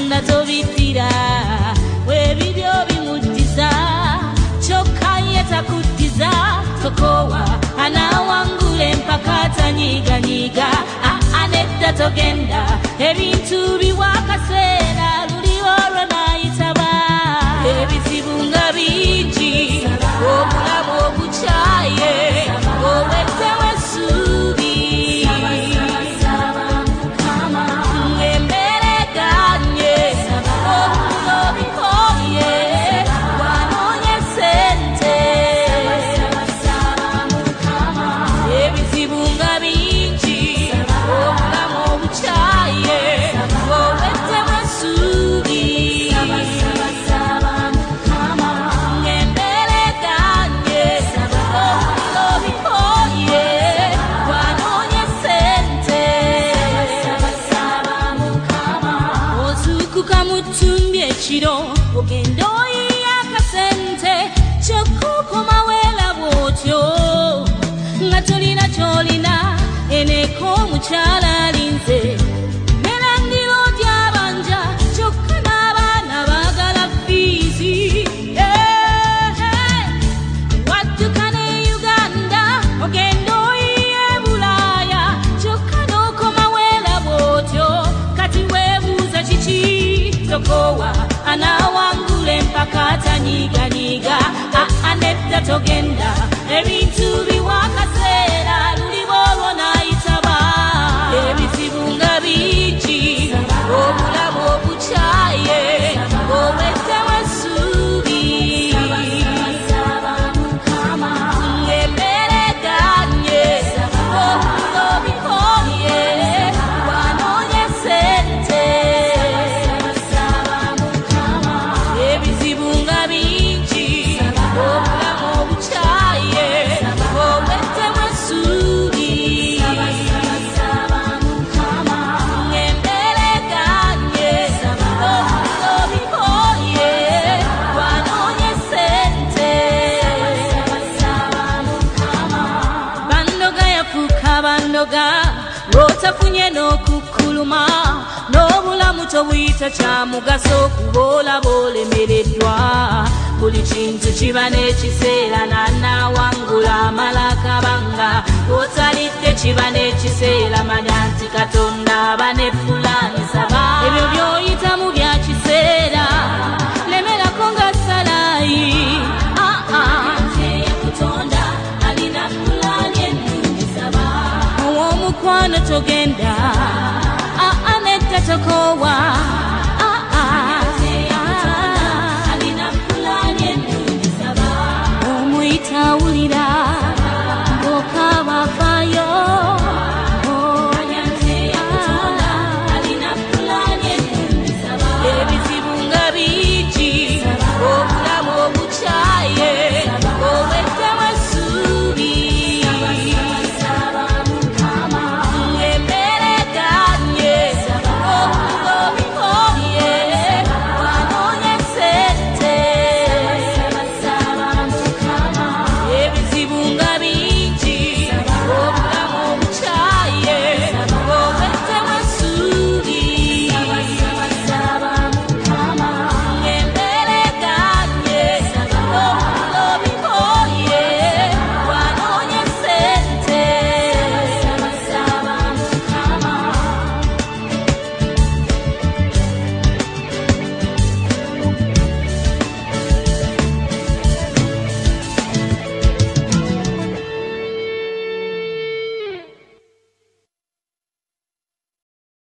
Katonda tobitira webibyo bimuddiza kyokka ye takuddiza tokowa anawangula empaka tanyiganyiga anedda togenda ebintu biwa kaseera luli olwo nayitaba ebizibu nga bingi obulamu obukyaye oweddewo essuubi embereganye obulo bikoye wanoonya sente ebizibu nga bingi obulamu obukyaye oweddewo essuubi embereganye obulo bikoye wanoonya sente ozuukuka mu ttumbi ekiro ogenda oyiya akasente kyokka weeraba otyo nga tolina kyolina eneko omukyala alinze merandiro gyabanja kyokka n'abaana baagala fiizi wadduka ne Uganda ogenda oyiye Bulaaya kyokka n'okoma weeraba otyo kati weebuuza kiki tokowa anawangula empaka tanyiganyiga anedda togenda ebintu biwa kaseera luli olwo nayitaba ebizibu nga bingi obulamu obukyaye oweddewo essuubi embereganye obulo bikoye wanoonya sente ebizibu nga bingi obulamu obukyaye oweddewo essuubi embereganye obulo bikoye wanoonya sente bandoga yafuuka bandoga lw'otafunye n'okukkuluma n'obulamu tobuyita kya mugaso kuba olaba olemereddwa buli kintu kiba n'ekiseera n'anaawangula amala akabanga otalidde kiba n'ekiseera manya nti Katonda aba ne fulaani saba ebyo by'oyitamu bya kiseera lemerako nga salaayi Katonda alina fulaani ennungi saba ow'omukwano togenda nedda tokowa